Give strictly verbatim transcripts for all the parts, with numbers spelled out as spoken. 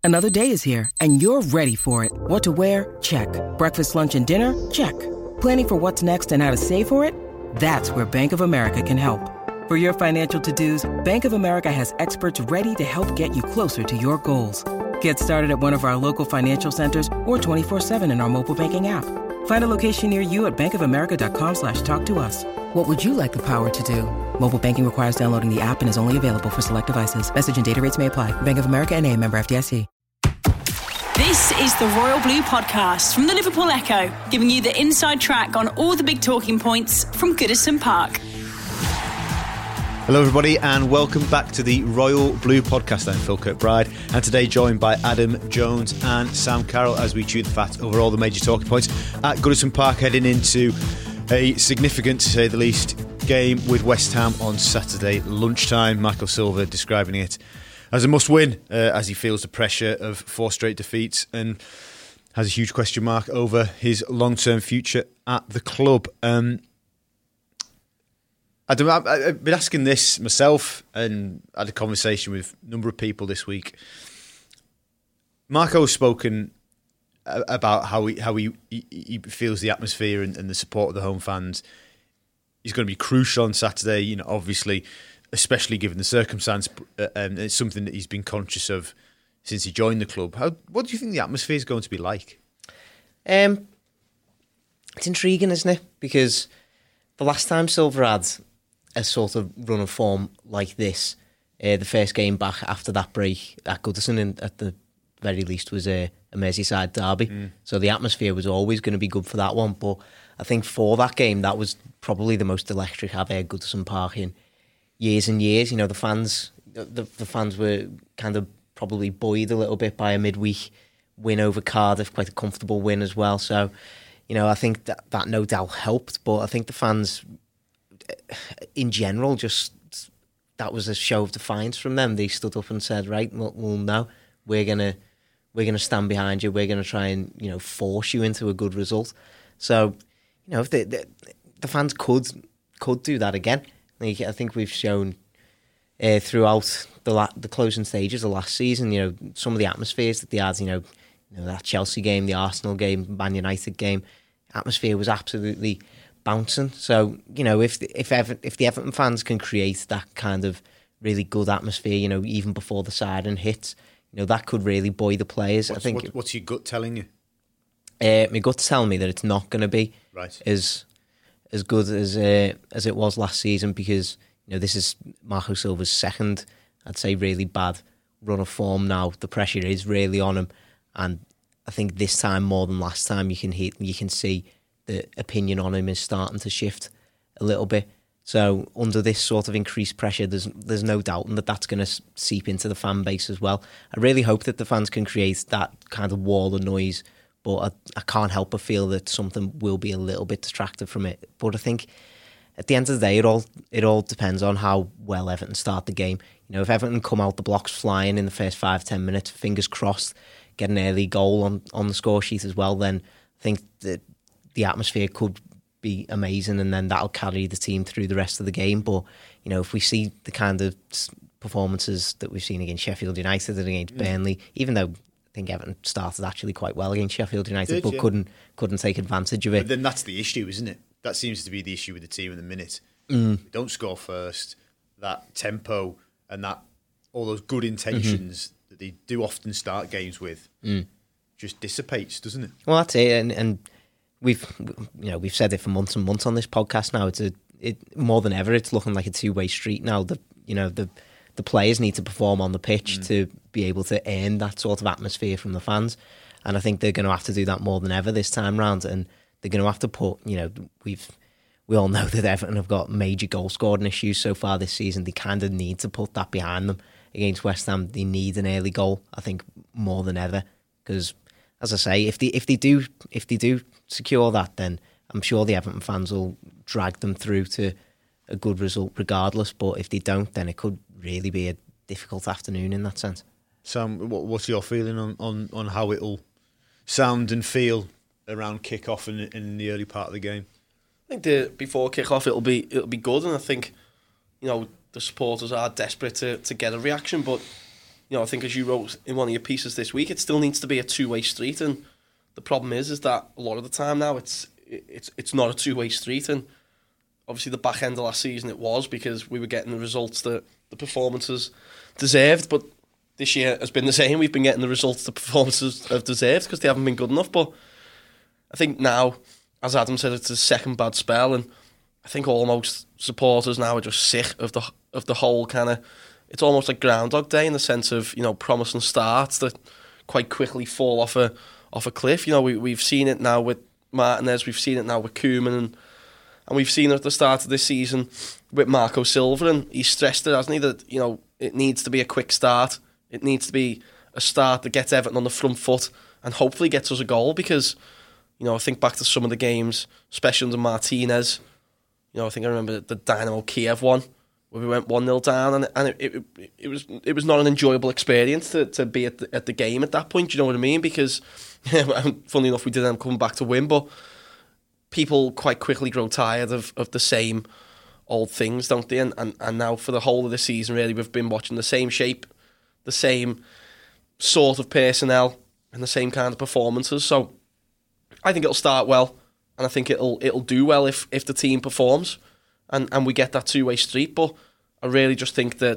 Another day is here, and you're ready for it. What to wear? Check. Breakfast, lunch, and dinner? Check. Planning for what's next and how to save for it? That's where Bank of America can help. For your financial to-dos, Bank of America has experts ready to help get you closer to your goals. Get started at one of our local financial centers or twenty-four seven in our mobile banking app. Find a location near you at bankofamerica.com slash talk to us. What would you like the power to do? Mobile banking requires downloading the app and is only available for select devices. Message and data rates may apply. Bank of America N A, member F D I C. This is the Royal Blue Podcast from the Liverpool Echo, giving you the inside track on all the big talking points from Goodison Park. Hello everybody and welcome back to the Royal Blue Podcast. I'm Phil Kirkbride and today joined by Adam Jones and Sam Carroll as we chew the fat over all the major talking points at Goodison Park, heading into a significant, to say the least, game with West Ham on Saturday lunchtime. Michael Silva describing it as a must-win uh, as he feels the pressure of four straight defeats and has a huge question mark over his long-term future at the club. Um, I don't, I, I've been asking this myself and had a conversation with a number of people this week. Marco's spoken about how he how he, he, he feels the atmosphere and, and the support of the home fans is going to be crucial on Saturday. You know, obviously, especially given the circumstance, uh, and it's something that he's been conscious of since he joined the club. How, what do you think the atmosphere is going to be like? Um, it's intriguing, isn't it? Because the last time Silva had a sort of run of form like this, uh, the first game back after that break at Goodison, in, at the very least, was a, a Merseyside derby. Mm. So the atmosphere was always going to be good for that one. But I think for that game, that was probably the most electric I've heard Goodison Park in years and years. You know, the fans, the, the fans were kind of probably buoyed a little bit by a midweek win over Cardiff, quite a comfortable win as well. So, you know, I think that, that no doubt helped. But I think the fans, in general, just that was a show of defiance from them. They stood up and said, right, well, well no, we're gonna we're gonna stand behind you. We're gonna try and, you know, force you into a good result. So, you know, if the the, the fans could could do that again, like, I think we've shown uh, throughout the la- the closing stages of last season, you know, some of the atmospheres that they had. You know, you know that Chelsea game, the Arsenal game, Man United game, atmosphere was absolutely bouncing. So, you know, if if Ever- if the Everton fans can create that kind of really good atmosphere, you know, even before the siren hits, you know, that could really buoy the players. What's, I think. What, what's your gut telling you? Uh, my gut's telling me that it's not going to be right as as good as uh, as it was last season, because, you know, this is Marco Silva's second, I'd say, really bad run of form now. The pressure is really on him, and I think this time more than last time, you can hear, you can see the opinion on him is starting to shift a little bit. So under this sort of increased pressure, there's there's no doubting that that's going to seep into the fan base as well. I really hope that the fans can create that kind of wall of noise, but I, I can't help but feel that something will be a little bit distracted from it. But I think at the end of the day, it all it all depends on how well Everton start the game. You know, if Everton come out the blocks flying in the first five, ten minutes, fingers crossed, get an early goal on, on the score sheet as well, then I think that the atmosphere could be amazing, and then that'll carry the team through the rest of the game. But, you know, if we see the kind of performances that we've seen against Sheffield United and against yeah. Burnley, even though I think Everton started actually quite well against Sheffield United, Did, but yeah. couldn't couldn't take advantage of it. But then that's the issue, isn't it? That seems to be the issue with the team in the minute. Mm. We don't score first. That tempo and that all those good intentions mm-hmm. that they do often start games with mm. just dissipates, doesn't it? Well, that's it, and and. We've, you know, we've said it for months and months on this podcast now. It's a, it more than ever. It's looking like a two-way street now. The, you know, the the players need to perform on the pitch mm. to be able to earn that sort of atmosphere from the fans, and I think they're going to have to do that more than ever this time round. And they're going to have to put, you know, we've we all know that Everton have got major goal scoring issues so far this season. They kind of need to put that behind them against West Ham. They need an early goal, I think, more than ever, because, as I say, if they if they do if they do secure that, then I'm sure the Everton fans will drag them through to a good result regardless. But if they don't, then it could really be a difficult afternoon in that sense. Sam, what's your feeling on, on, on how it'll sound and feel around kick-off in, in the early part of the game? I think the, before kick-off it'll be it'll be good, and I think, you know, the supporters are desperate to, to get a reaction, but you know, I think as you wrote in one of your pieces this week, it still needs to be a two-way street. And the problem is, is that a lot of the time now it's it's it's not a two-way street. And obviously the back end of last season it was, because we were getting the results that the performances deserved. But this year has been the same. We've been getting the results the performances have deserved because they haven't been good enough. But I think now, as Adam said, it's a second bad spell, and I think almost supporters now are just sick of the of the whole kind of. It's almost like Groundhog Day in the sense of, you know, promising starts that quite quickly fall off a off a cliff. You know, we we've seen it now with Martinez, we've seen it now with Koeman, and and we've seen it at the start of this season with Marco Silva, and he's stressed it, hasn't he, that, you know, it needs to be a quick start. It needs to be a start that gets Everton on the front foot and hopefully gets us a goal, because, you know, I think back to some of the games, especially under Martinez. You know, I think I remember the Dynamo Kiev one, where we went one nil down, and and it, it it was it was not an enjoyable experience to, to be at the, at the game at that point. You know what I mean? Because, funnily enough, we didn't end up coming back to win, but people quite quickly grow tired of, of the same old things, don't they? And, and and now for the whole of the season, really, we've been watching the same shape, the same sort of personnel, and the same kind of performances. So I think it'll start well, and I think it'll it'll do well if, if the team performs, and, and we get that two-way street. But I really just think that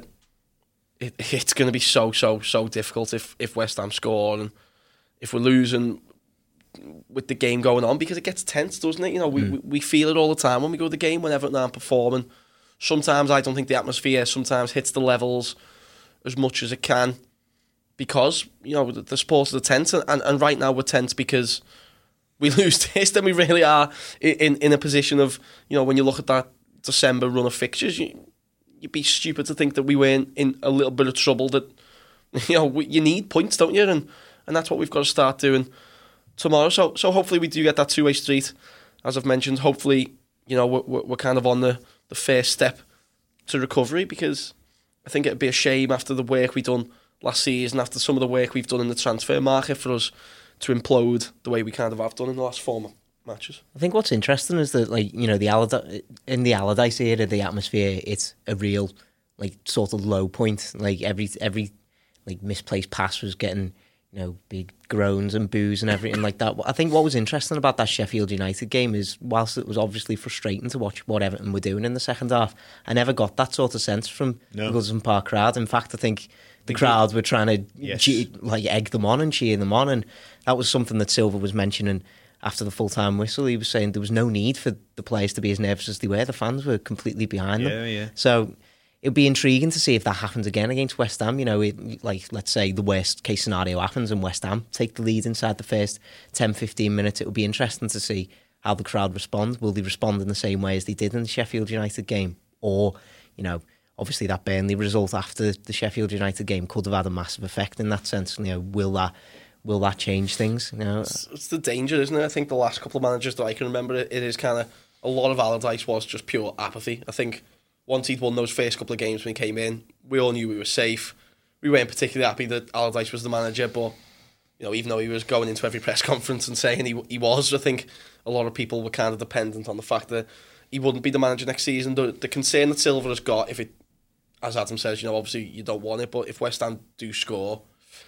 it, it's going to be so, so, so difficult if, if West Ham score, and if we're losing with the game going on, because it gets tense, doesn't it? You know, we, mm. we, we feel it all the time when we go to the game, when Everton aren't performing. Sometimes I don't think the atmosphere sometimes hits the levels as much as it can, because, you know, the, the supporters are tense, and, and right now we're tense because we lose this, then we really are in, in a position of, you know, when you look at that December run of fixtures, you, you'd be stupid to think that we weren't in a little bit of trouble, that, you know, we, you need points, don't you? And and that's what we've got to start doing tomorrow. So so hopefully we do get that two-way street, as I've mentioned. Hopefully, you know, we're, we're kind of on the, the first step to recovery, because I think it'd be a shame after the work we've done last season, after some of the work we've done in the transfer market, for us to implode the way we kind of have done in the last four matches. I think what's interesting is that, like, you know, the Allardyce, in the Allardyce era, the atmosphere, it's a real, like, sort of low point. Like, every every like misplaced pass was getting, you know, big groans and boos and everything like that. I think what was interesting about that Sheffield United game is, whilst it was obviously frustrating to watch what Everton were doing in the second half, I never got that sort of sense from no. the Goodison Park crowd. In fact, I think the crowd were trying to yes. che- like egg them on and cheer them on, and that was something that Silva was mentioning after the full-time whistle. He was saying there was no need for the players to be as nervous as they were. The fans were completely behind yeah, them. Yeah. So it'd be intriguing to see if that happens again against West Ham. You know, it, like, let's say the worst case scenario happens and West Ham take the lead inside the first ten fifteen minutes. It would be interesting to see how the crowd respond. Will they respond in the same way as they did in the Sheffield United game? Or, you know, obviously that Burnley result after the Sheffield United game could have had a massive effect in that sense. You know, will that will that change things? You know, it's, it's the danger, isn't it? I think the last couple of managers that I can remember, it, it is kind of, a lot of Allardyce was just pure apathy. I think once he'd won those first couple of games when he came in, we all knew we were safe. We weren't particularly happy that Allardyce was the manager, but, you know, even though he was going into every press conference and saying he he was, I think a lot of people were kind of dependent on the fact that he wouldn't be the manager next season. The, the concern that Silva has got, if it, as Adam says, you know, obviously you don't want it, but if West Ham do score,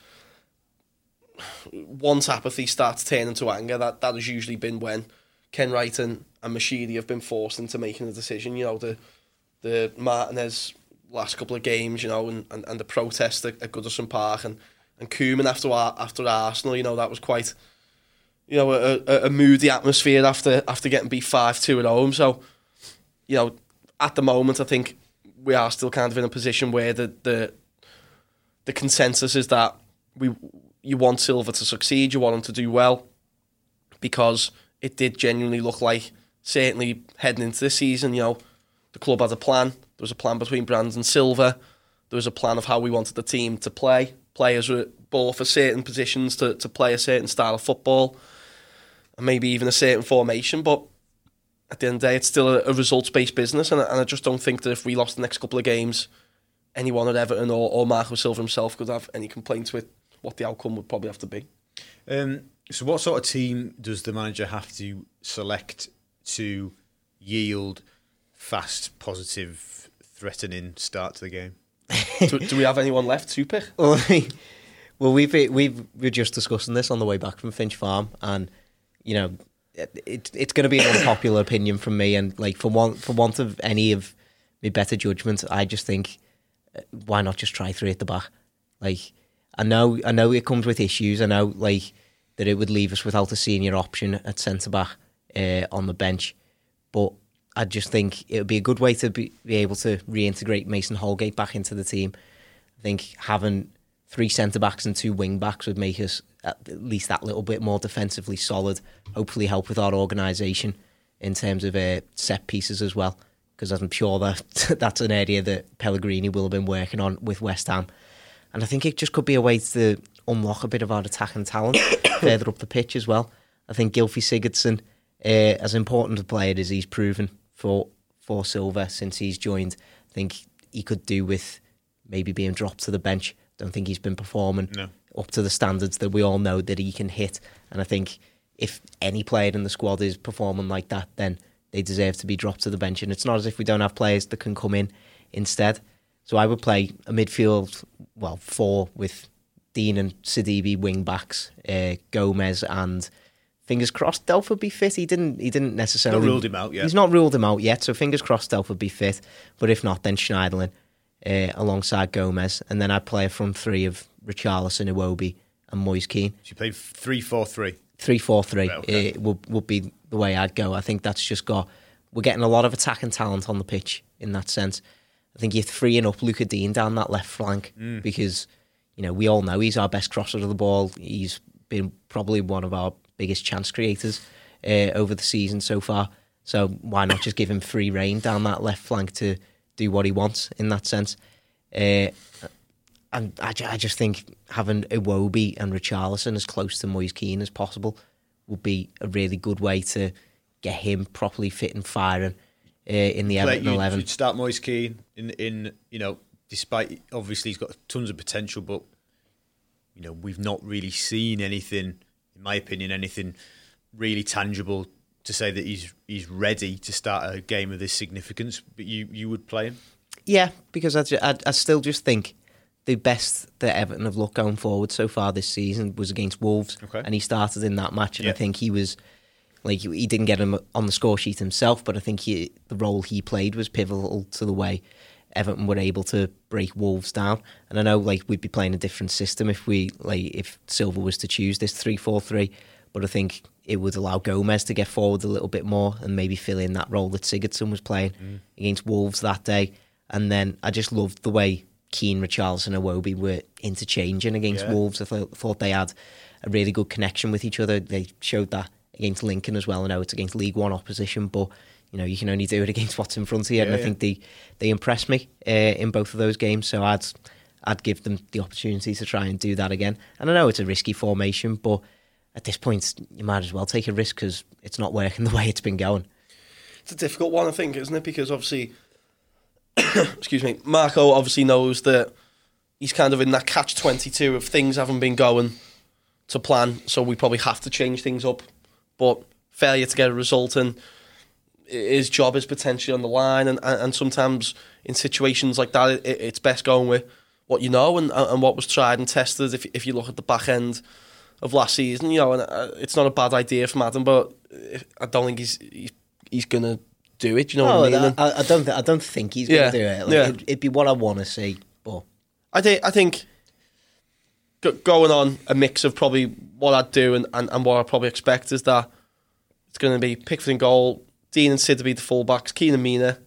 once apathy starts turning to anger, that, that has usually been when Ken Wright and, and Mashidi have been forced into making a decision. You know, the the Martinez last couple of games, you know, and, and, and the protest at, at Goodison Park, and, and Koeman after after Arsenal, you know, that was quite, you know, a, a, a moody atmosphere after after getting beat five two at home. So, you know, at the moment, I think we are still kind of in a position where the the, the consensus is that we you want Silva to succeed, you want him to do well, because it did genuinely look like, certainly heading into this season, you know, the club had a plan. There was a plan between Brandon Silva. There was a plan of how we wanted the team to play. Players were bought for certain positions to, to play a certain style of football, and maybe even a certain formation. But at the end of the day, it's still a, a results-based business, and, and I just don't think that if we lost the next couple of games, anyone at Everton or, or Marco Silva himself could have any complaints with what the outcome would probably have to be. Um, so what sort of team does the manager have to select to yield fast, positive, threatening start to the game? do, do we have anyone left to pick? Well, well, we've we've we're just discussing this on the way back from Finch Farm, and you know, it, it's going to be an unpopular opinion from me, and like for one for want of any of my better judgment, I just think why not just try three at the back? Like I know I know it comes with issues. I know like that it would leave us without a senior option at centre back uh, on the bench, but I just think it would be a good way to be, be able to reintegrate Mason Holgate back into the team. I think having three centre-backs and two wing-backs would make us at least that little bit more defensively solid, hopefully help with our organisation in terms of uh, set pieces as well, because I'm sure that that's an area that Pellegrini will have been working on with West Ham. And I think it just could be a way to unlock a bit of our attacking talent further up the pitch as well. I think Gylfi Sigurdsson, uh, as important a player as he's proven for for Silva since he's joined, I think he could do with maybe being dropped to the bench. Don't think he's been performing no. up to the standards that we all know that he can hit. And I think if any player in the squad is performing like that, then they deserve to be dropped to the bench. And it's not as if we don't have players that can come in instead. So I would play a midfield, well, four with Dean and Sidibe wing backs, uh, Gomez and fingers crossed Delph would be fit. He didn't. He didn't necessarily. Not ruled him out yet. He's not ruled him out yet. So fingers crossed Delph would be fit. But if not, then Schneiderlin uh, alongside Gomez, and then I'd play a front three of Richarlison, Iwobi, and Moise Kean. So you played three four three. Three four three. Right, okay. It would would be the way I'd go. I think that's just got. We're getting a lot of attacking talent on the pitch in that sense. I think you're freeing up Luca Dean down that left flank mm. because you know we all know he's our best crosser of the ball. He's been probably one of our biggest chance creators uh, over the season so far. So why not just give him free rein down that left flank to do what he wants in that sense? Uh, and I, I just think having Iwobi and Richarlison as close to Moise Kean as possible would be a really good way to get him properly fit and firing uh, in the Everton like eleven. You'd start Moise Kean in, in, you know, despite obviously he's got tons of potential, but you know we've not really seen anything. In my opinion, anything really tangible to say that he's he's ready to start a game of this significance. But you, you would play him? Yeah, because I, I, I still just think the best that Everton have looked going forward so far this season was against Wolves. Okay. And he started in that match, and yeah. I think he was, like, he didn't get him on the score sheet himself, but I think he, the role he played was pivotal to the way Everton were able to break Wolves down. And I know like we'd be playing a different system if we like if Silva was to choose this three four three, but I think it would allow Gomez to get forward a little bit more and maybe fill in that role that Sigurdsson was playing mm. against Wolves that day. And then I just loved the way Keane, Richarlison and Iwobi were interchanging against yeah. Wolves. I th- thought they had a really good connection with each other. They showed that against Lincoln as well. I know it's against League One opposition, but you know, you can only do it against what's in front of you, yeah, and I yeah. think they, they impressed me uh, in both of those games. So I'd I'd give them the opportunity to try and do that again. And I know it's a risky formation, but at this point, you might as well take a risk because it's not working the way it's been going. It's a difficult one, I think, isn't it? Because obviously, excuse me, Marco obviously knows that he's kind of in that catch twenty-two of things haven't been going to plan, so we probably have to change things up. But failure to get a result and his job is potentially on the line, and, and sometimes in situations like that, it, it's best going with what you know and, and what was tried and tested. If if you look at the back end of last season, you know, and it's not a bad idea from Adam, but I don't think he's he's, he's gonna do it. You know no, what I mean? I, I don't. Th- I don't think he's gonna yeah, do it. Like, yeah. it'd, it'd be what I want to see. But I think I think going on a mix of probably what I'd do and, and, and what I probably expect is that it's going to be Pickford in goal, Dean and Sid to be the fullbacks, Keane and Mina.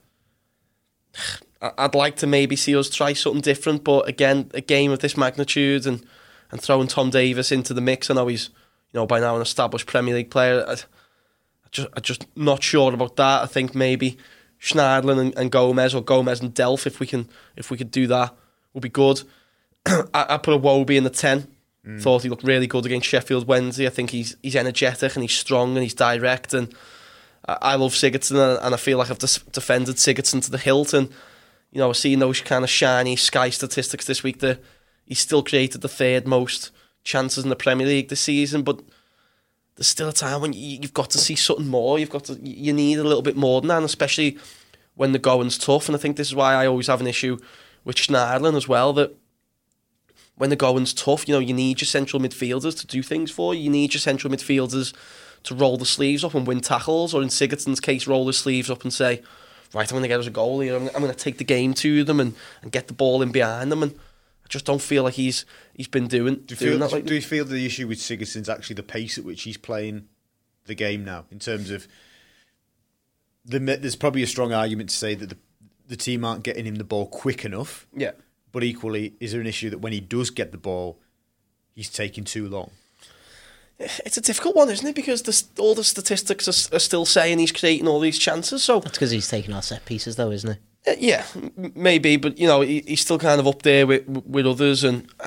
I'd like to maybe see us try something different, but again, a game of this magnitude and, and throwing Tom Davis into the mix. I know he's, you know, by now an established Premier League player. I, I just, I'm just not sure about that. I think maybe Schneiderlin and, and Gomez, or Gomez and Delph, if we can, if we could do that, would be good. I, I put a Iwobi in the ten. Mm. Thought he looked really good against Sheffield Wednesday. I think he's he's energetic and he's strong and he's direct, and I, I love Sigurdsson, and I feel like I've des- defended Sigurdsson to the hilt. And you know, seeing those kind of shiny Sky statistics this week, that he's still created the third most chances in the Premier League this season, but there's still a time when you, you've got to see something more. You've got to, you need a little bit more than that, and especially when the going's tough. And I think this is why I always have an issue with Schneiderlin as well, that when the going's tough, you know, you need your central midfielders to do things for you. You need your central midfielders to roll the sleeves up and win tackles, or in Sigurdsson's case, roll his sleeves up and say, right, I'm going to get us a goal here. I'm, I'm going to take the game to them and, and get the ball in behind them. And I just don't feel like he's he's been doing, do you doing feel, that. Do, Like, do you feel the issue with Sigurdsson's actually the pace at which he's playing the game now? In terms of, the, there's probably a strong argument to say that the, the team aren't getting him the ball quick enough. Yeah. But equally, is there an issue that when he does get the ball, he's taking too long? It's a difficult one, isn't it? Because the, all the statistics are, are still saying he's creating all these chances. So That's because he's taking our set pieces, though, isn't it? Uh, yeah, m- maybe, but you know, he, he's still kind of up there with with others, and uh,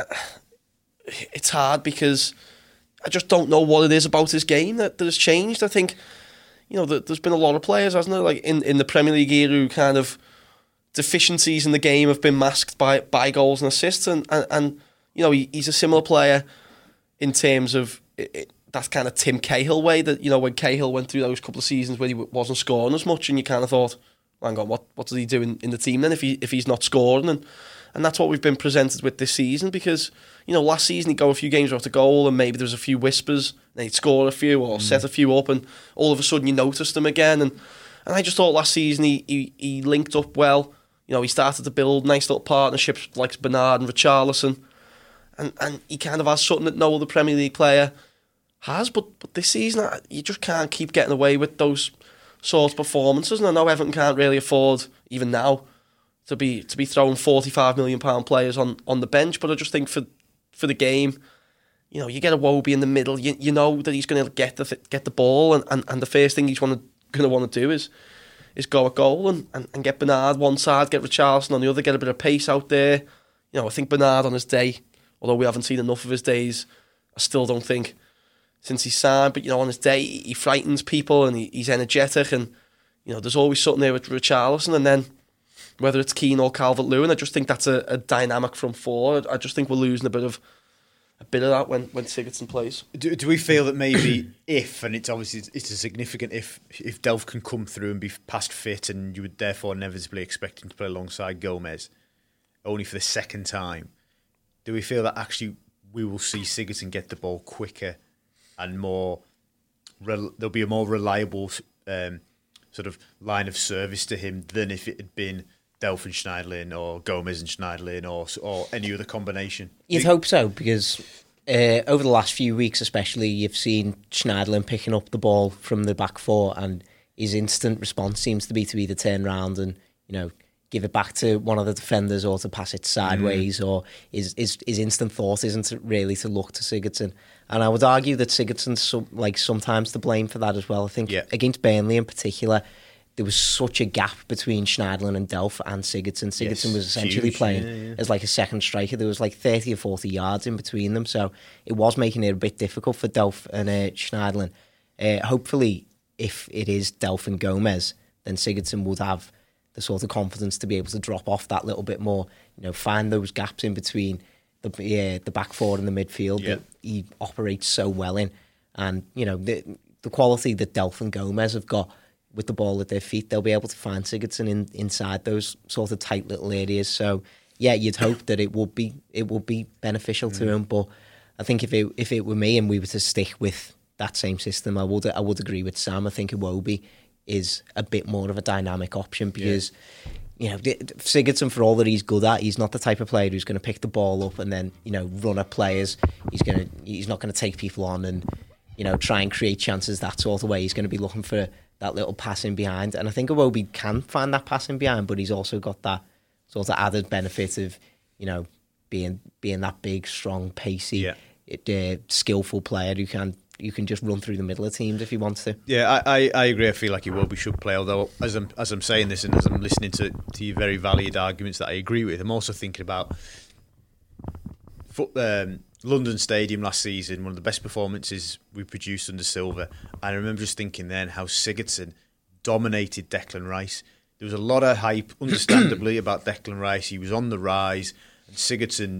it's hard because I just don't know what it is about his game that, that has changed. I think, you know, that there's been a lot of players, hasn't there, like in, in the Premier League era, who kind of deficiencies in the game have been masked by by goals and assists, and and, and you know, he, he's a similar player in terms of it, it, that kind of Tim Cahill way, that, you know, when Cahill went through those couple of seasons where he w- wasn't scoring as much, and you kind of thought, hang on, what what does he do in, in the team then if he if he's not scoring? And and that's what we've been presented with this season, because, you know, last season he'd go a few games without a goal and maybe there was a few whispers, and he'd score a few or mm. set a few up, and all of a sudden you noticed him again. And and I just thought last season he, he, he linked up well. You know, he started to build nice little partnerships like Bernard and Richarlison, and and he kind of has something that no other Premier League player has. But but this season, you just can't keep getting away with those sort of performances. And I know Everton can't really afford, even now, to be to be throwing forty-five million pound players on, on the bench. But I just think for for the game, you know, you get a Wobie in the middle. You you know that he's going to get the get the ball, and, and, and the first thing he's going to want to do is. is go at goal and, and, and get Bernard one side, get Richarlison on the other, get a bit of pace out there. You know, I think Bernard on his day, although we haven't seen enough of his days, I still don't think, since he signed, but, you know, on his day, he frightens people and he, he's energetic, and, you know, there's always something there with Richarlison. And then, whether it's Keane or Calvert-Lewin, I just think that's a, a dynamic from four. I just think we're losing a bit of a bit of that when, when Sigurdsson plays. Do, do we feel that maybe if, and it's obviously it's a significant if, if Delph can come through and be past fit, and you would therefore inevitably expect him to play alongside Gomez, only for the second time, do we feel that actually we will see Sigurdsson get the ball quicker and more, rel- there'll be a more reliable um, sort of line of service to him than if it had been Delph and Schneiderlin or Gomez and Schneiderlin or or any other combination? You'd you, hope so, because uh, over the last few weeks especially, you've seen Schneiderlin picking up the ball from the back four, and his instant response seems to be to either turn around and, you know, give it back to one of the defenders or to pass it sideways, mm. or his, his his instant thought isn't really to look to Sigurdsson. And I would argue that Sigurdsson's some, like sometimes to blame for that as well. I think yeah. against Burnley in particular, there was such a gap between Schneiderlin and Delph and Sigurdsson. Sigurdsson yes, was essentially huge, playing yeah, yeah. as like a second striker. There was like thirty or forty yards in between them, so it was making it a bit difficult for Delph and uh, Schneiderlin. Uh, hopefully, if it is Delph and Gomez, then Sigurdsson would have the sort of confidence to be able to drop off that little bit more, you know, find those gaps in between the uh, the back four and the midfield yeah. that he operates so well in. And, you know, the, the quality that Delph and Gomez have got with the ball at their feet, they'll be able to find Sigurdsson in, inside those sort of tight little areas. So, yeah, you'd hope that it would be it would be beneficial mm. to him. But I think if it if it were me and we were to stick with that same system, I would I would agree with Sam. I think Iwobi is a bit more of a dynamic option, because yeah. you know, Sigurdsson, for all that he's good at, he's not the type of player who's going to pick the ball up and then, you know, run at players. He's going to he's not going to take people on and, you know, try and create chances that sort of way. He's going to be looking for that little passing behind, and I think Iwobi can find that passing behind, but he's also got that sort of added benefit of, you know, being being that big, strong, pacey, yeah. uh, skillful player who can you can just run through the middle of teams if he wants to. Yeah, I, I, I agree. I feel like Iwobi should play, although as I'm as I'm saying this and as I'm listening to, to your very valid arguments that I agree with, I'm also thinking about foot, um, London Stadium last season, one of the best performances we produced under Silva. And I remember just thinking then how Sigurdsson dominated Declan Rice. There was a lot of hype, understandably, about Declan Rice. He was on the rise, and Sigurdsson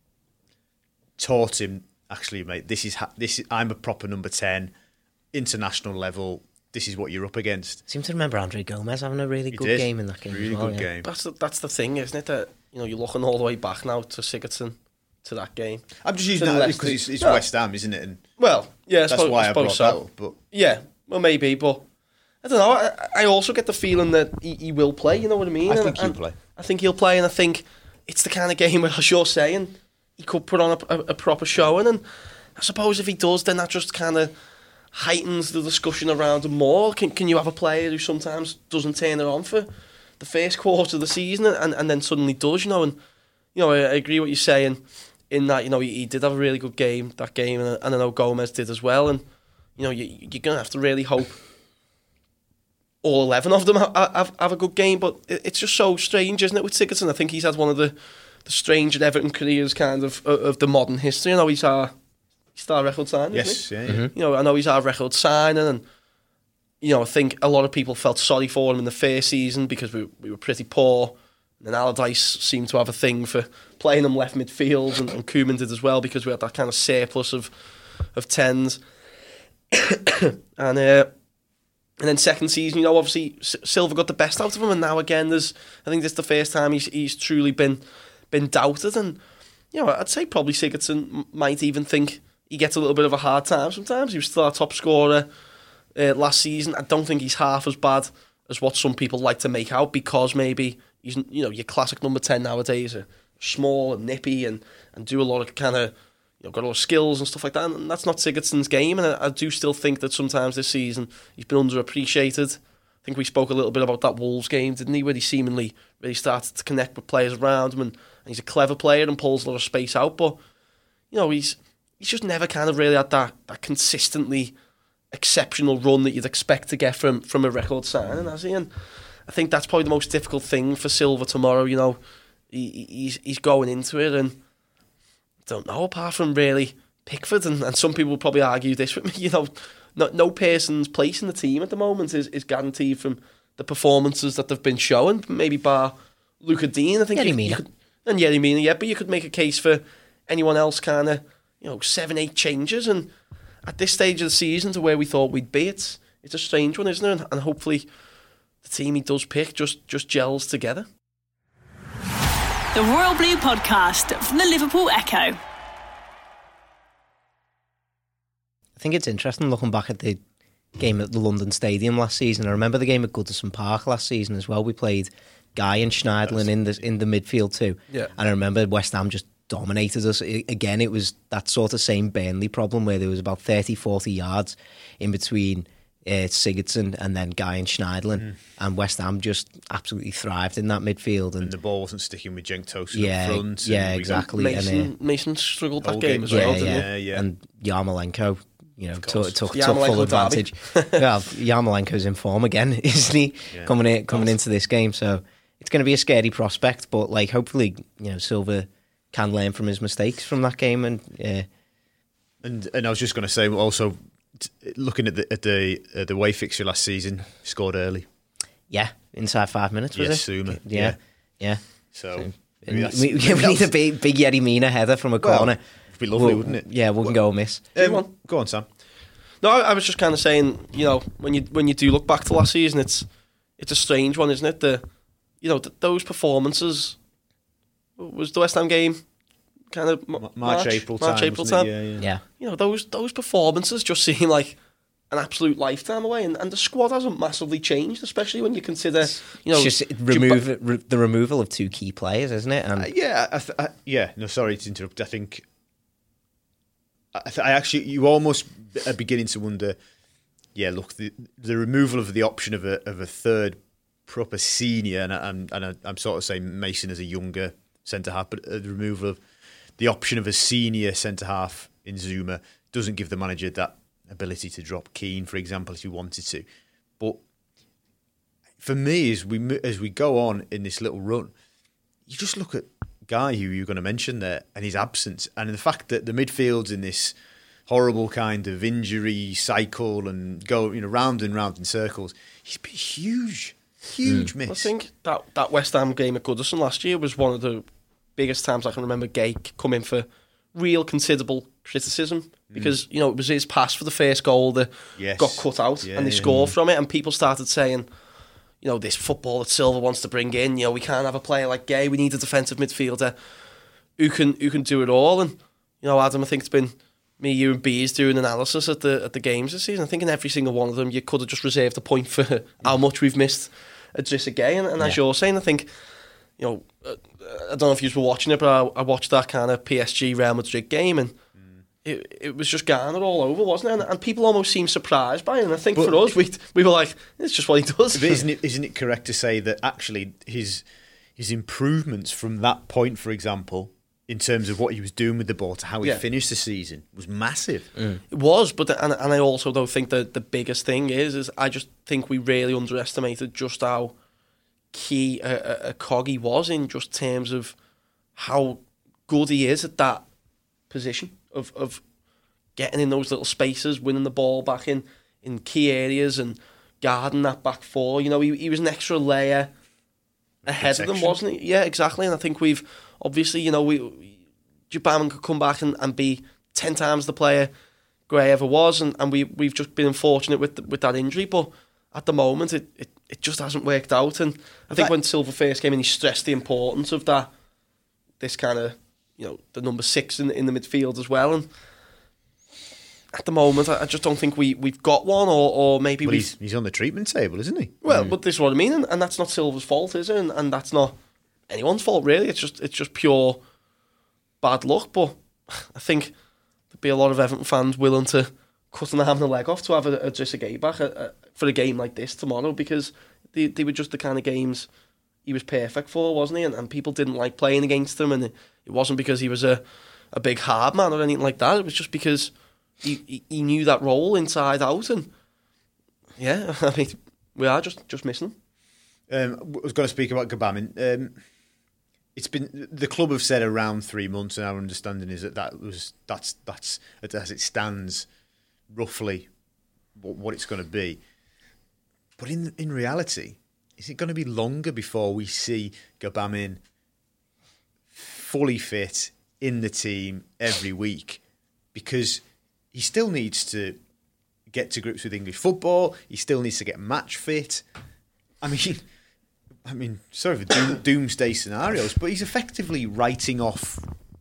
taught him, actually, mate, this is ha- this. Is, I'm a proper number ten, international level. This is what you're up against. I seem to remember Andre Gomez having a really he good did. game in that game. Really as well, good yeah. game. That's the, that's the thing, isn't it? That you know, you're looking all the way back now to Sigurdsson, to that game. I'm just using To that Leicester. because it's, it's No. West Ham, isn't it? And Well, yeah, I that's suppose, why I I suppose brought so. that up. But Yeah, well, maybe, but I don't know. I, I also get the feeling that he, he will play. You know what I mean? I And- think he'll and play. I think he'll play, and I think it's the kind of game where, as you're saying, he could put on a, a, a proper showing. And I suppose if he does, then that just kind of heightens the discussion around him more. Can can you have a player who sometimes doesn't turn it on for the first quarter of the season, and, and then suddenly does? You know, and you know, I, I agree what you're saying. In that, you know, he, he did have a really good game that game, and, and I know Gomez did as well. And you know, you, you're gonna have to really hope all eleven of them have, have, have a good game. But it, it's just so strange, isn't it, with Sigurdsson? I think he's had one of the the stranger Everton careers, kind of of, of the modern history. I know he's our he's our record signing. yes, isn't yeah, he? yeah. You know, I know he's our record signing, and you know, I think a lot of people felt sorry for him in the first season because we we were pretty poor. And then Allardyce seemed to have a thing for playing him left midfield, and, and Koeman did as well because we had that kind of surplus of of tens. and uh, and then second season, you know, obviously S- Silva got the best out of him, and now again, there's I think this is the first time he's he's truly been been doubted, and you know, I'd say probably Sigurdsson m- might even think he gets a little bit of a hard time sometimes. He was still our top scorer uh, last season. I don't think he's half as bad as what some people like to make out, because maybe he's, you know, your classic number ten nowadays are small and nippy and, and do a lot of kind of, you know, got a lot of skills and stuff like that, and that's not Sigurdsson's game. And I, I do still think that sometimes this season he's been underappreciated. I think we spoke a little bit about that Wolves game, didn't he, where he seemingly really started to connect with players around him, and, and he's a clever player and pulls a lot of space out, but you know, he's he's just never kind of really had that, that consistently exceptional run that you'd expect to get from from a record signing, has he? And I think that's probably the most difficult thing for Silva tomorrow. You know, he, he's he's going into it, and I don't know, apart from really Pickford, and, and some people will probably argue this with me, you know, no, no person's place in the team at the moment is, is guaranteed from the performances that they've been showing, maybe bar Luca Dean, I think. Yerry you, Mina. you could, and Yerry Mina, yeah, but you could make a case for anyone else kind of, you know, seven, eight changes, and at this stage of the season to where we thought we'd be, it's, it's a strange one, isn't it? And, and hopefully the team he does pick just, just gels together. The Royal Blue Podcast from the Liverpool Echo. I think it's interesting looking back at the game at the London Stadium last season. I remember the game at Goodison Park last season as well. We played Guy and Schneiderlin in the in the midfield too. Yeah. And I remember West Ham just dominated us. I, again, it was that sort of same Burnley problem where there was about thirty, forty yards in between uh, Sigurdsson and then Guy and Schneiderlin. Mm. And West Ham just absolutely thrived in that midfield. And, And the ball wasn't sticking with Cenk Tosun yeah, up front. yeah, and we got exactly. Mason, and, uh, Mason struggled that Whole game game, as yeah, well, yeah, didn't yeah, he? yeah. and Yarmolenko, you know, took, course. took, The took full Yarmolenko advantage. Well, Yarmolenko's in form again, isn't he? Yeah. Coming in, coming into this game, so it's going to be a scary prospect. But like, hopefully, you know, Silva can learn from his mistakes from that game. And uh, And and I was just going to say also, t- looking at the at the uh, the away fixture last season, scored early. yeah, inside five minutes was Yes, it? Suma, Yeah, yeah. yeah. So, And maybe that's- we, yeah, we need a big, big Yerry Mina header from a Well, corner. it'd be lovely, We'll- wouldn't it? Yeah, we can go miss. Um, Go on. Go on, Sam. No, I, I was just kind of saying, you know, when you when you do look back to last season, it's it's a strange one, isn't it? The you know th- those performances. Was the West Ham game kind of M- March, March, April time. March, April wasn't time? it? Yeah, yeah. Yeah, You know, those those performances just seem like an absolute lifetime away, and, and the squad hasn't massively changed, especially when you consider, you know, it's just remove re- the removal of two key players, isn't it? And Uh, yeah, I th- I, yeah. No, sorry to interrupt. I think I, th- I actually you almost are beginning to wonder. Yeah, look, the the removal of the option of a of a third proper senior, and I'm and I, I'm sort of saying Mason as a younger centre half, but uh, the removal of the option of a senior centre half in Zuma doesn't give the manager that ability to drop Keane, for example, if he wanted to. But for me, as we mo- as we go on in this little run, you just look at Guy, who you're going to mention there, and his absence, and the fact that the midfield's in this horrible kind of injury cycle and go, you know, round and round in circles. He's been huge, huge miss. I think that, that West Ham game at Goodison last year was one of the biggest times I can remember Gay come in for real considerable criticism, because you know it was his pass for the first goal that Yes. got cut out, Yeah, and they yeah, scored yeah. from it, and people started saying, you know, this football that Silva wants to bring in. You know, we can't have a player like Gay. We need a defensive midfielder who can who can do it all. And you know, Adam, I think it's been me, you, and Bees doing analysis at the at the games this season. I think in every single one of them, you could have just reserved a point for how much we've missed Idrissa Gay. And, and yeah. as you're saying, I think, you know, uh, I don't know if you were watching it, but I, I watched that kind of P S G Real Madrid game, and mm. it it was just Garner all over, wasn't it? And, and people almost seemed surprised by it. And I think but, for us, we we were like, it's just what he does. But isn't it isn't it correct to say that actually his his improvements from that point, for example, in terms of what he was doing with the ball to how he yeah. finished the season, was massive. Mm. It was, but the, and and I also don't think that the biggest thing is is I just think we really underestimated just how key a, a, a cog he was in just terms of how good he is at that position of of getting in those little spaces, winning the ball back in in key areas and guarding that back four. You know, he he was an extra layer ahead Protection. of them, wasn't he? Yeah, exactly. And I think we've obviously, you know, we Gbamin could come back and, and be ten times the player Gray ever was, and, and we we've just been unfortunate with the, with that injury. But at the moment, it, it, it just hasn't worked out. And I think that, when Silva first came in, he stressed the importance of that. This kind of, you know, the number six in in the midfield as well. And at the moment, I, I just don't think we we've got one, or or maybe well, we he's he's on the treatment table, isn't he? Well, mm. but this is what I mean, and, and that's not Silva's fault, is it? And, and that's not anyone's fault, really. It's just it's just pure bad luck. But I think there'd be a lot of Everton fans willing to cut an arm and a leg off to have a, a Idrissa Gay back a, a, for a game like this tomorrow, because they they were just the kind of games he was perfect for, wasn't he? And, and people didn't like playing against him, and it, it wasn't because he was a, a big hard man or anything like that. It was just because he, he, he knew that role inside out, and yeah, I mean, we are just, just missing him. Um, I was going to speak about Gbamin. Um, it's been the club have said around three months, and our understanding is that that was that's that's as it stands, roughly what, what it's going to be. But in in reality, is it going to be longer before we see Gbamin fully fit in the team every week? Because he still needs to get to grips with English football. He still needs to get match fit. I mean, I mean, sorry for doom, doomsday scenarios, but he's effectively writing off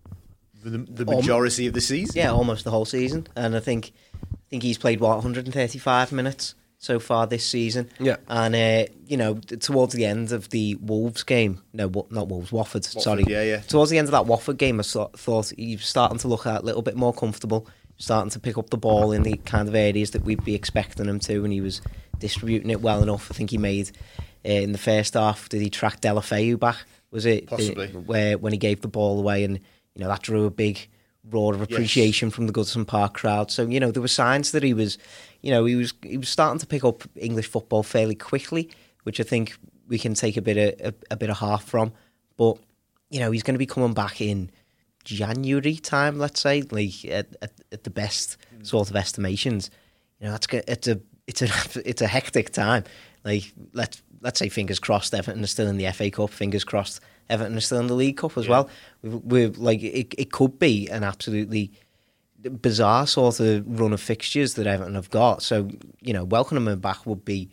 the, the majority um, of the season. Yeah, almost the whole season. And I think, I think he's played what one hundred thirty-five minutes so far this season. Yeah, and uh, you know, towards the end of the Wolves game, no, not Wolves, Watford. Watford sorry, yeah, yeah. Towards the end of that Watford game, I saw, thought he was starting to look a little bit more comfortable, starting to pick up the ball in the kind of areas that we'd be expecting him to, and he was distributing it well enough. I think he made uh, in the first half. Did he track Deulofeu back? Was it possibly the, where when he gave the ball away, and you know that drew a big roar of appreciation yes. from the Goodison Park crowd. So you know there were signs that he was, you know, he was he was starting to pick up English football fairly quickly, which I think we can take a bit of a, a bit of half from. But you know he's going to be coming back in January time, let's say, like at, at, at the best mm. sort of estimations. You know that's it's a it's a it's a hectic time. Like let's let's say fingers crossed Everton are still in the F A Cup. Fingers crossed Everton are still in the League Cup as yeah. well. We're, we're like it. It could be an absolutely bizarre sort of run of fixtures that Everton have got. So you know, welcoming him back would be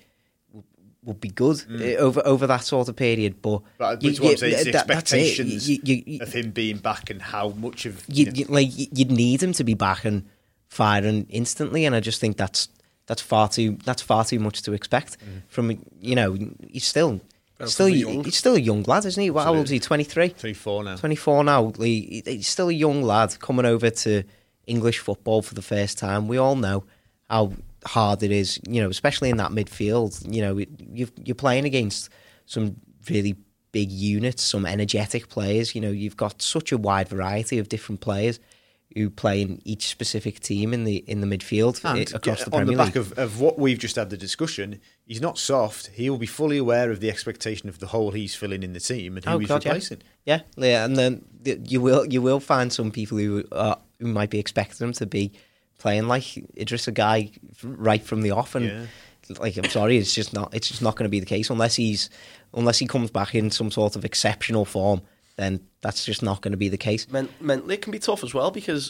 would be good mm. over over that sort of period. But, but you, what I'm saying, you, the expectations you, you, you, of him being back and how much of you, you know. you, like you'd need him to be back and firing instantly, and I just think that's that's far too that's far too much to expect mm. from you know he's still. Well, still, he's still a young lad, isn't he? How old is he? twenty-three? twenty-four now. twenty-four now. He's still a young lad coming over to English football for the first time. We all know how hard it is, you know, especially in that midfield. You know, you've, you're playing against some really big units, some energetic players. You know, you've got such a wide variety of different players who play in each specific team in the in the midfield and across the on Premier the League. back of, of what we've just had the discussion, he's not soft. He will be fully aware of the expectation of the hole he's filling in the team and who oh, he's God, replacing. Yeah. yeah, yeah, and then you will you will find some people who uh, who might be expecting him to be playing like Idrissa Gay right from the off, and yeah. like I'm sorry, it's just not it's just not going to be the case unless he's unless he comes back in some sort of exceptional form. Then that's just not going to be the case. Men- mentally, it can be tough as well, because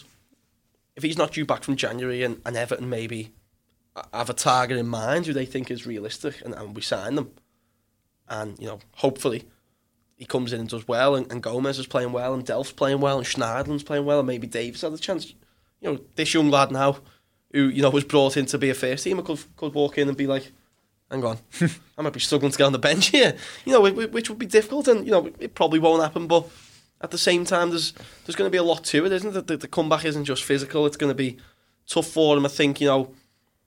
if he's not due back from January and, and Everton maybe have a target in mind who they think is realistic and, and we sign them, and you know, hopefully he comes in and does well, and, and Gomez is playing well, and Delph's playing well, and Schneiderlin's playing well, and maybe Davis had a chance. You know, this young lad now, who you know was brought in to be a first teamer, could could walk in and be like, hang on, I might be struggling to get on the bench here. You know, which would be difficult, and you know, it probably won't happen. But at the same time, there's there's going to be a lot to it, isn't it? The, the comeback isn't just physical; it's going to be tough for him. I think, you know,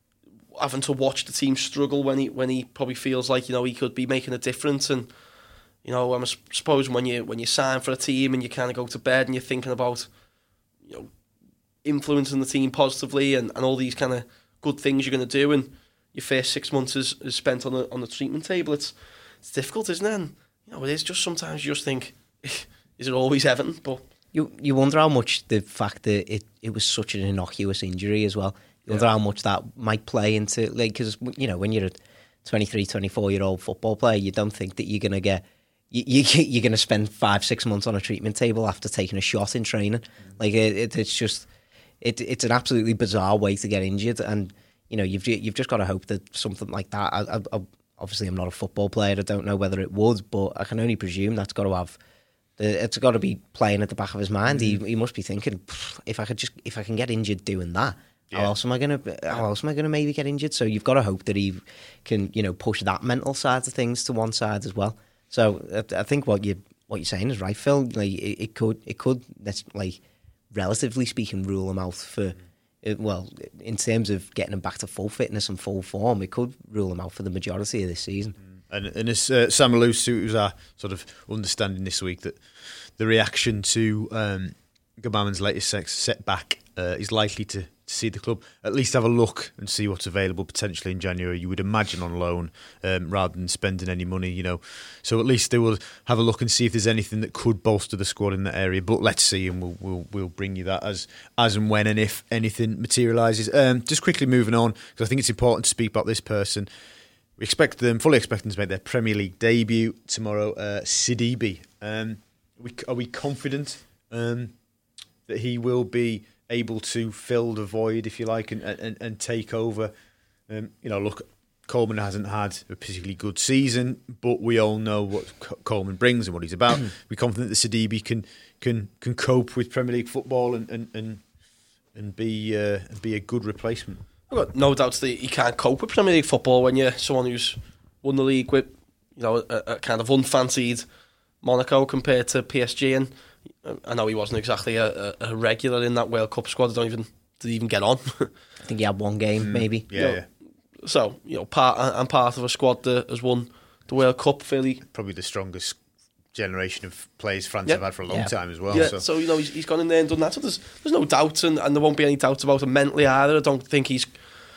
having to watch the team struggle when he when he probably feels like, you know, he could be making a difference. And you know, I suppose when you when you sign for a team and you kind of go to bed and you're thinking about, you know, influencing the team positively and, and all these kind of good things you're going to do, and your first six months is, is spent on the on the treatment table. It's it's difficult, isn't it? And, you know, it is just sometimes you just think, is it always Everton? But you you wonder how much the fact that it, it was such an innocuous injury as well. You wonder yeah. how much that might play into, like, because you know, when you're a twenty-three, twenty-four year old football player, you don't think that you're going to get you, you you're going to spend five six months on a treatment table after taking a shot in training. Mm. Like it, it, it's just it it's an absolutely bizarre way to get injured, and you know, you've you've just got to hope that something like that. I, I, I, obviously, I'm not a football player. I don't know whether it would, but I can only presume that's got to have. The, it's got to be playing at the back of his mind. Mm. He he must be thinking, if I could just if I can get injured doing that, yeah. how else am I gonna how else am I gonna maybe get injured? So you've got to hope that he can, you know, push that mental side of things to one side as well. So I, I think what you what you're saying is right, Phil. Like it, it could it could that's like relatively speaking rule him out for. Mm. It, well, in terms of getting him back to full fitness and full form, it could rule him out for the majority of this season. And, and as uh, Sam alludes to, it was our sort of understanding this week that the reaction to um, Gbamin's latest setback uh, is likely to, to see the club at least have a look and see what's available potentially in January. You would imagine on loan um, rather than spending any money, you know. So at least they will have a look and see if there's anything that could bolster the squad in that area. But let's see, and we'll we'll, we'll bring you that as as and when and if anything materialises. Um, just quickly moving on, because I think it's important to speak about this person. We expect them, fully expect them to make their Premier League debut tomorrow. Uh, Sidibe. Um, are, we, are we confident um, that he will be able to fill the void, if you like, and and, and take over? Um, you know, look, Coleman hasn't had a particularly good season, but we all know what Coleman brings and what he's about. We're confident that Sidibe can can can cope with Premier League football and and and, and be uh, be a good replacement. I've got no doubts that you can't cope with Premier League football when you're someone who's won the league with, you know, a, a kind of unfancied Monaco compared to P S G. And I know he wasn't exactly a, a regular in that World Cup squad. I don't even did he even get on. I think he had one game, mm. maybe. Yeah, you know, yeah. So, you know, part I'm part of a squad that has won the World Cup fairly. Probably the strongest generation of players France yeah. have had for a long yeah. time as well. Yeah, so. so you know he's, he's gone in there and done that. So there's there's no doubt, and, and there won't be any doubt about him mentally either. I don't think he's,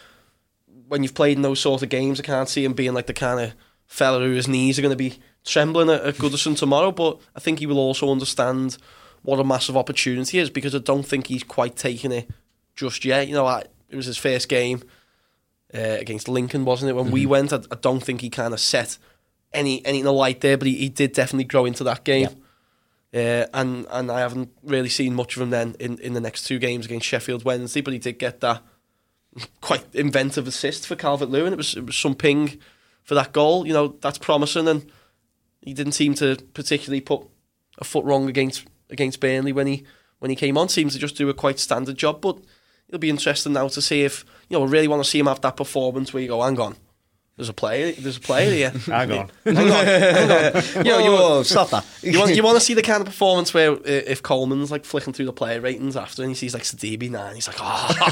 when you've played in those sort of games, I can't see him being like the kind of fella whose knees are going to be trembling at, at Goodison tomorrow. But I think he will also understand what a massive opportunity is, because I don't think he's quite taken it just yet. You know, I, it was his first game uh, against Lincoln, wasn't it? When mm-hmm. we went, I, I don't think he kind of set any anything alight there, but he, he did definitely grow into that game. Yeah. Uh, and and I haven't really seen much of him then in, in the next two games against Sheffield Wednesday, but he did get that quite inventive assist for Calvert-Lewin. It was it was some ping for that goal. You know, that's promising, and he didn't seem to particularly put a foot wrong against against Burnley when he when he came on. Seems to just do a quite standard job, but it'll be interesting now to see if, you know, I really want to see him have that performance where you go, hang on, there's a player, there's a player here. hang on, hang on, hang on. You know, you want, stop that. You want you want to see the kind of performance where uh, if Coleman's like flicking through the player ratings after, and he sees like Sidibe now, and he's like,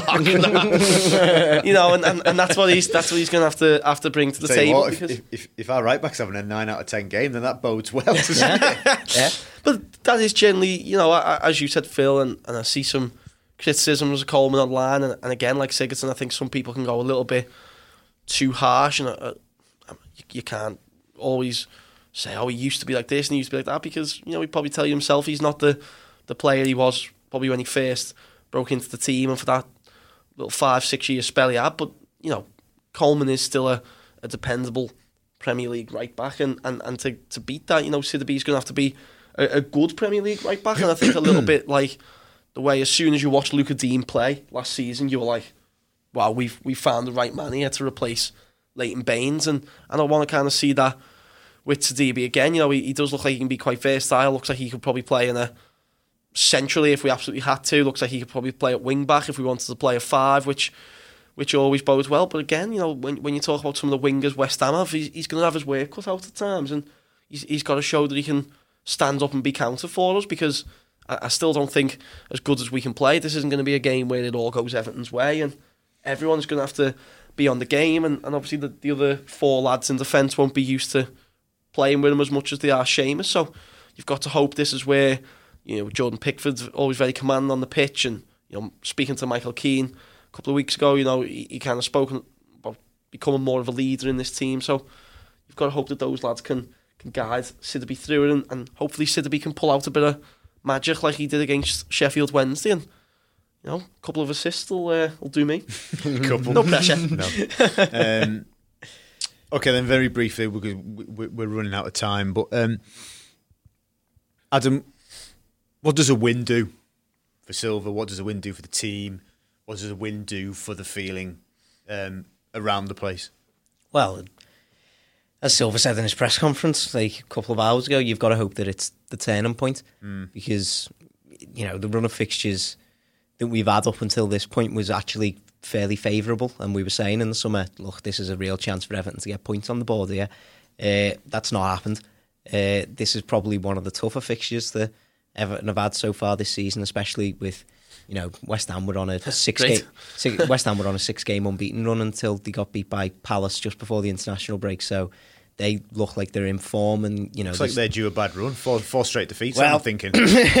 oh, you know, and, and, and that's what he's that's what he's going to have to have to bring to the table. What, because if, if if our right back's having a nine out of ten game, then that bodes well. yeah. yeah, but that is generally, you know, as you said, Phil, and, and I see some criticisms of Coleman online, and, and again, like Sigurdsson, I think some people can go a little bit too harsh, and uh, you, you can't always say, oh, he used to be like this and he used to be like that, because, you know, he'd probably tell you himself he's not the, the player he was probably when he first broke into the team and for that little five, six year spell he had. But, you know, Coleman is still a, a dependable Premier League right back, and, and, and to, to beat that, you know, Sidibe's going to have to be a, a good Premier League right back. And I think a little bit like the way as soon as you watched Luca Dean play last season, you were like, wow, we've we found the right man here to replace Leighton Baines, and, and I want to kind of see that with Sidibe again. You know, he, he does look like he can be quite versatile. Looks like he could probably play in a centrally if we absolutely had to. Looks like he could probably play at wing back if we wanted to play a five, which which always bodes well. But again, you know, when when you talk about some of the wingers West Ham have, he's, he's going to have his work cut out at times, and he's he's got to show that he can stand up and be counted for us, because I, I still don't think, as good as we can play, this isn't going to be a game where it all goes Everton's way, and everyone's going to have to be on the game, and, and obviously the, the other four lads in defence won't be used to playing with him as much as they are Seamus, so you've got to hope this is where, you know, Jordan Pickford's always very commanding on the pitch, and, you know, speaking to Michael Keane a couple of weeks ago, you know, he, he kind of spoken about becoming more of a leader in this team, so you've got to hope that those lads can, can guide Sidibe through it, and, and hopefully Sidibe can pull out a bit of magic like he did against Sheffield Wednesday, and, you know, a couple of assists will, uh, will do me. Couple. No pressure. No. Um, okay, then very briefly, because we're running out of time, but um, Adam, what does a win do for Silva? What does a win do for the team? What does a win do for the feeling um, around the place? Well, as Silva said in his press conference like a couple of hours ago, you've got to hope that it's the turning point, mm. because, you know, the run of fixtures that we've had up until this point was actually fairly favourable, and we were saying in the summer, look, this is a real chance for Everton to get points on the board here. Uh, that's not happened. Uh, this is probably one of the tougher fixtures that Everton have had so far this season, especially with, you know, West Ham were on a six game six, West Ham were on a six game unbeaten run until they got beat by Palace just before the international break. So they look like they're in form, and, you know, looks like they're due a bad run, four, four straight defeats. Well, I'm thinking.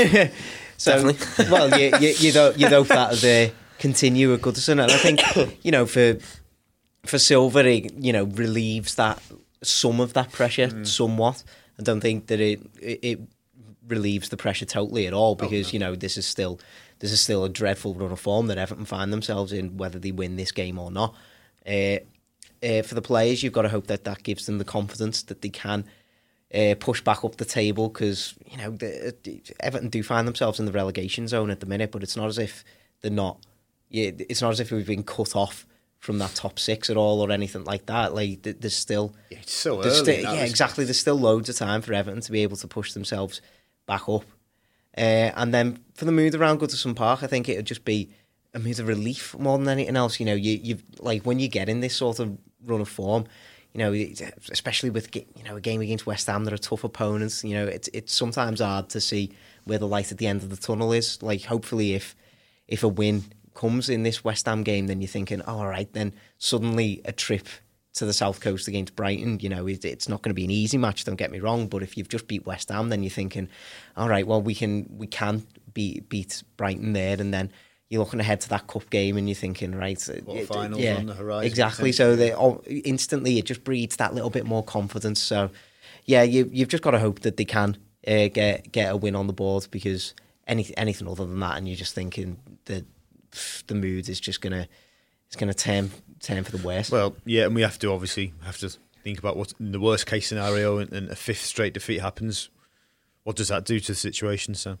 So, well, you you you hope, you hope that they continue at Goodison, and I think, you know, for for Silva, it, you know, relieves that some of that pressure mm. somewhat. I don't think that it, it it relieves the pressure totally at all, because, oh, no. you know, this is still this is still a dreadful run of form that Everton find themselves in, whether they win this game or not. Uh, uh, for the players, you've got to hope that that gives them the confidence that they can Uh, push back up the table, because, you know, the, the, Everton do find themselves in the relegation zone at the minute, but it's not as if they're not. Yeah, it's not as if we've been cut off from that top six at all or anything like that. Like, there's still, yeah, it's so early. Still, yeah, exactly. There's still loads of time for Everton to be able to push themselves back up, uh, and then for the mood around Goodison Park, I think it would just be a mood of relief more than anything else. You know, you you've like when you get in this sort of run of form. You know, especially with, you know, a game against West Ham, that are tough opponents. You know, it's it's sometimes hard to see where the light at the end of the tunnel is. Like, hopefully, if if a win comes in this West Ham game, then you're thinking, oh, all right, then suddenly a trip to the South Coast against Brighton, you know, it, it's not going to be an easy match. Don't get me wrong, but if you've just beat West Ham, then you're thinking, all right, well, we can we can beat beat Brighton there, and then you're looking ahead to that cup game and you're thinking, right, finals yeah, on the horizon. Exactly. So they all, instantly it just breeds that little bit more confidence. So, yeah, you, you've just got to hope that they can uh, get get a win on the board, because any, anything other than that, and you're just thinking that the mood is just gonna it's gonna turn turn for the worse. Well, yeah, and we have to obviously have to think about what in the worst case scenario, and, and a fifth straight defeat happens. What does that do to the situation, Sam?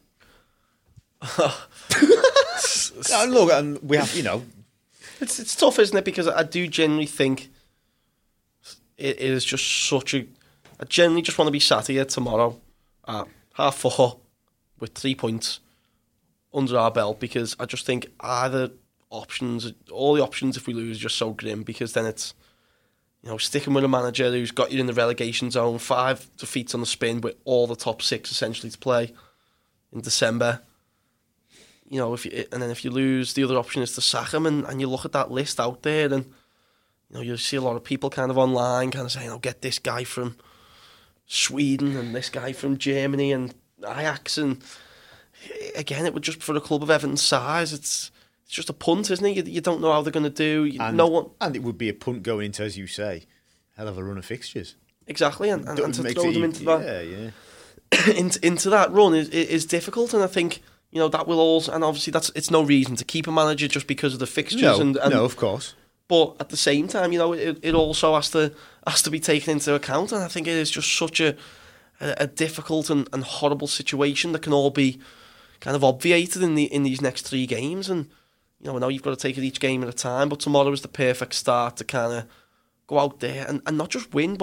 Uh, look, and we have, you know, it's it's tough, isn't it? Because I do genuinely think it, it is just such a. I genuinely just want to be sat here tomorrow at half four with three points under our belt, because I just think either options, all the options if we lose, are just so grim, because then it's, you know, sticking with a manager who's got you in the relegation zone, five defeats on the spin with all the top six essentially to play in December. You know, if you, and then if you lose, the other option is to sack him, and, and you look at that list out there, and, you know, you see a lot of people kind of online kind of saying, "Oh, get this guy from Sweden and this guy from Germany and Ajax," and again, it would just, for a club of Everton's size, it's it's just a punt, isn't it? You, you don't know how they're going to do. You, and, no one, and it would be a punt going into, as you say, hell of a run of fixtures. Exactly, and, and, and to throw them into that, yeah, yeah. into, into that run is is difficult, and I think, you know, that will also, and obviously that's it's no reason to keep a manager just because of the fixtures. No, and, and no, of course. But at the same time, you know, it, it also has to has to be taken into account, and I think it is just such a a, a difficult and, and horrible situation that can all be kind of obviated in the in these next three games. And, you know, I know you've got to take it each game at a time, but tomorrow is the perfect start to kind of go out there and, and not just win, but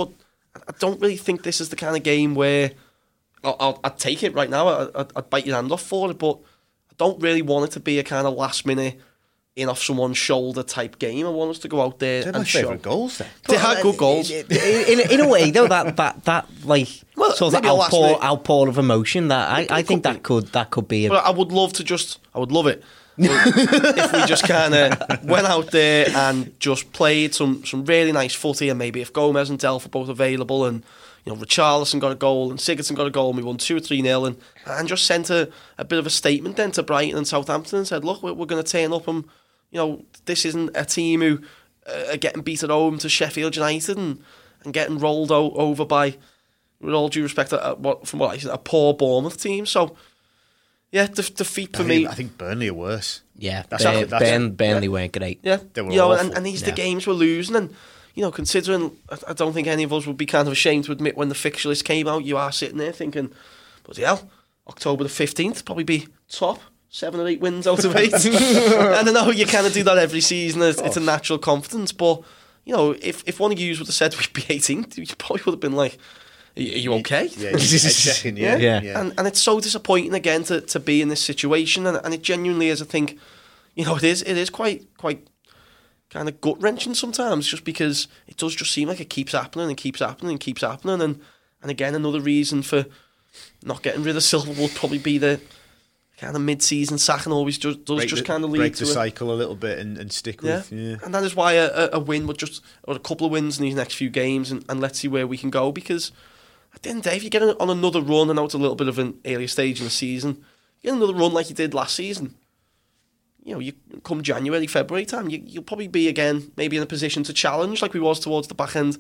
I don't really think this is the kind of game where I'll, I'll, I'd take it right now. I, I'd, I'd bite your hand off for it, but I don't really want it to be a kind of last minute in off someone's shoulder type game. I want us to go out there They're and my show. favourite goals then. They had good goals. In, in, in a way, though, that that that like Well, sort of maybe a last outpour, minute- outpour of emotion. That I, It- I it think could that be. could that could be. A, But I would love to just, I would love it if we just kind of went out there and just played some, some really nice footy, and maybe if Gomez and Delph are both available, and you know Richarlison got a goal and Sigurdsson got a goal, and we won two or three nil, and and just sent a, a bit of a statement then to Brighton and Southampton and said, look, we're, we're going to turn up, and you know this isn't a team who uh, are getting beat at home to Sheffield United and, and getting rolled o- over by, with all due respect, a, a, what, from what I said, a poor Bournemouth team. So. Yeah, de- defeat for I me. think, I think Burnley are worse. yeah, That's Bur- actually- that's- Burn, Burnley yeah. weren't great. Yeah, They were you know, awful. and, and these are Yeah. the games we're losing, and you know, considering I, I don't think any of us would be kind of ashamed to admit when the fixture list came out, you are sitting there thinking, bloody hell, October the fifteenth probably be top seven or eight wins out of eight. And I know you kind of do that every season. It's, it's a natural confidence, but you know, if if one of you would have said we'd be eighteenth, you probably would have been like, are you, are you okay? Yeah, head checking, yeah. Yeah. yeah. And and it's so disappointing again to, to be in this situation, and, and it genuinely is. I think, you know, it is it is quite quite kind of gut wrenching sometimes, just because it does just seem like it keeps happening and keeps happening and keeps happening, and and again another reason for not getting rid of Silva will probably be the kind of mid-season sack, and always just does break just the, kind of lead break to the a- cycle a little bit and, and stick yeah. with. Yeah. And that is why a, a, a win would just, or a couple of wins in these next few games, and, and let's see where we can go, because at the end of the day, if you get on another run, I know it's a little bit of an earlier stage in the season, you get another run like you did last season, you know, you come January, February time, you, you'll probably be again maybe in a position to challenge like we was towards the back end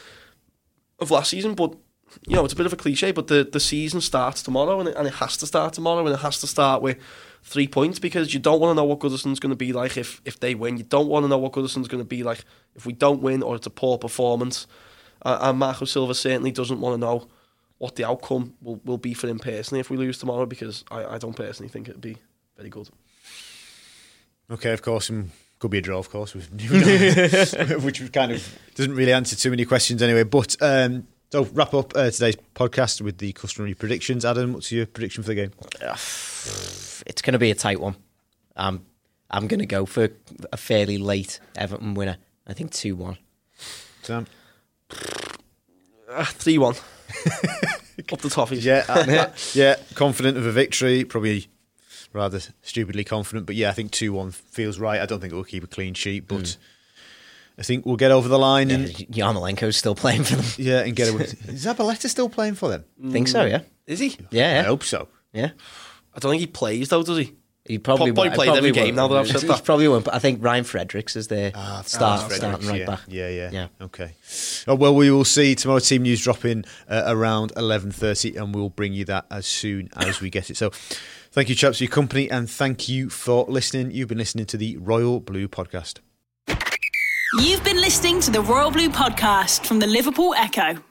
of last season. But you know, it's a bit of a cliche, but the, the season starts tomorrow, and it, and it has to start tomorrow, and it has to start with three points, because you don't want to know what Goodison's going to be like if, if they win. You don't want to know what Goodison's going to be like if we don't win, or it's a poor performance. Uh, and Marco Silva certainly doesn't want to know what the outcome will, will be for him personally if we lose tomorrow, because I, I don't personally think it'd be very good. Okay, of course, and could be a draw, of course, with which kind of doesn't really answer too many questions anyway. But um, so wrap up uh, today's podcast with the customary predictions. Adam, what's your prediction for the game? It's going to be a tight one. Um, I'm going to go for a fairly late Everton winner. I think two one. Sam? Uh, three one. Up the toffees. Yeah, uh, yeah, confident of a victory. Probably rather stupidly confident, but yeah, I think two one feels right. I don't think we'll keep a clean sheet, but mm. I think we'll get over the line. Yeah, and Yarmolenko's still playing for them. Yeah, and get away. Is Zabaleta still playing for them? I think so, yeah. Is he? Yeah, yeah. I hope so. Yeah. I don't think he plays though, does he? He probably, Probably won't- played probably every game won't. now that I've said He that. probably won't, but I think Ryan Fredericks is their Ah, start, Fredericks, starting right yeah. back. Yeah, yeah, Yeah. Okay. Oh, well, we will see tomorrow. Team news dropping uh, around eleven thirty, and we'll bring you that as soon as we get it. So, thank you, chaps, for your company, and thank you for listening. You've been listening to the Royal Blue Podcast. You've been listening to the Royal Blue Podcast from the Liverpool Echo.